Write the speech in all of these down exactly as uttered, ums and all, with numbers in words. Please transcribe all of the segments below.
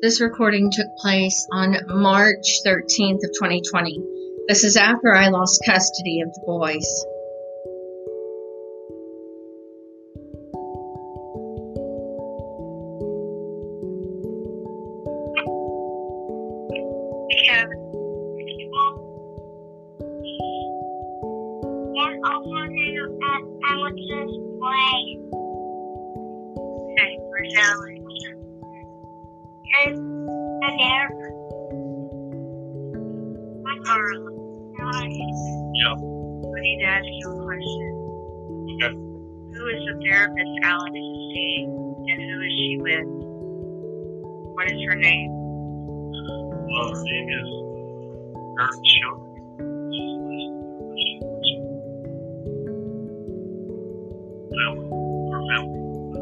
This recording took place on March thirteenth of twenty twenty. This is after I lost custody of the boys. Yes, also here at Alex's place. Okay, where's Alex? And, and there. Hi, Carla. Hi. Yeah. I need to ask you a question. Okay. Who is the therapist Alex is seeing, and who is she with? What is her name? Well, her name is Erin Shook. She's a licensed therapist. Her family.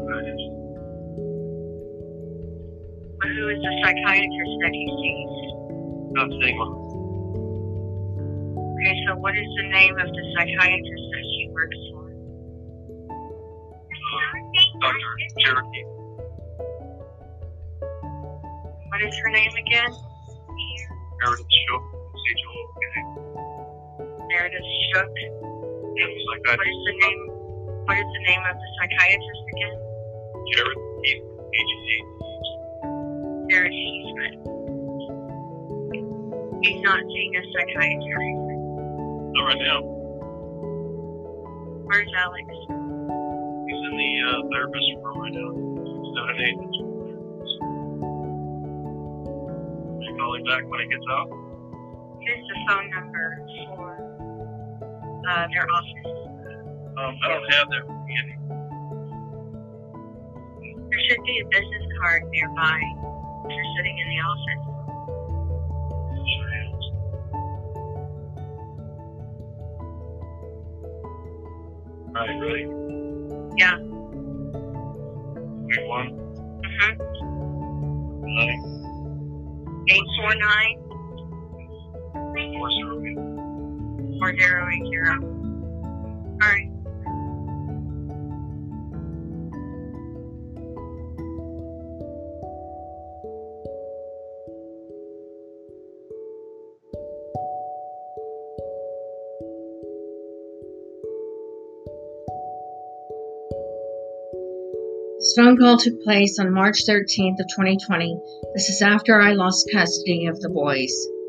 But who is the psychiatrist that he sees? Not saying what. Okay, so what is the name of the psychiatrist that she works for? Doctor Cherokee. What is her name again? Meredith Shook. C H O O K. Meredith Shook. Yeah, What psychiatrist. is the name? What is the name of the psychiatrist again? Jared Heath. H E A T H. Jared Heathman. He's not seeing a psychiatrist. Not right now. Where's Alex? He's in the uh, therapist room right now. He's not an agent. Will you call him back when he gets out? Here's the phone number for uh, their office. Um, I don't have that handy. There should be a business card nearby if you're sitting in the office. Sure is. All right, ready? Yeah. Three one Mm-hmm. nine eight four nine, four zero eight. four zero eight zero. All right. This phone call took place on March thirteenth of twenty twenty. This is after I lost custody of the boys.